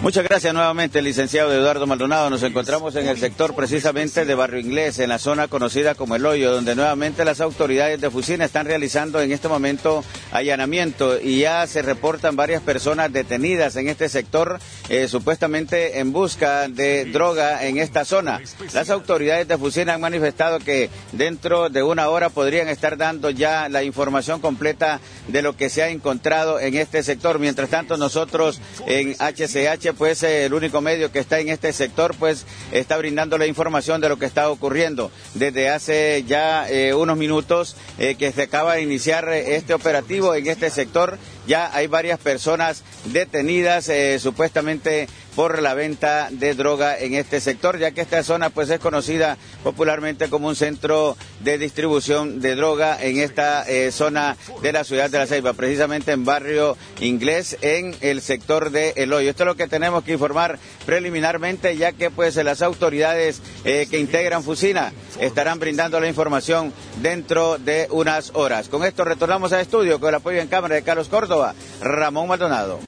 Muchas gracias nuevamente, licenciado Eduardo Maldonado. Nos encontramos en el sector precisamente de Barrio Inglés, en la zona conocida como El Hoyo, donde nuevamente las autoridades de Fusina están realizando en este momento allanamiento y ya se reportan varias personas detenidas en este sector, supuestamente en busca de droga en esta zona. Las autoridades de Fusina han manifestado que dentro de una hora podrían estar dando ya la información completa de lo que se ha encontrado en este sector. Mientras tanto, nosotros en HCH, pues el único medio que está en este sector, pues está brindando la información de lo que está ocurriendo. Desde hace ya unos minutos que se acaba de iniciar este operativo en este sector, ya hay varias personas detenidas supuestamente por la venta de droga en este sector, ya que esta zona pues es conocida popularmente como un centro de distribución de droga en esta zona de la ciudad de La Ceiba, precisamente en Barrio Inglés, en el sector de El Hoyo. Esto es lo que tenemos que informar preliminarmente, ya que pues las autoridades que integran Fusina estarán brindando la información dentro de unas horas. Con esto retornamos al estudio con el apoyo en cámara de Carlos Córdoba, Ramón Maldonado.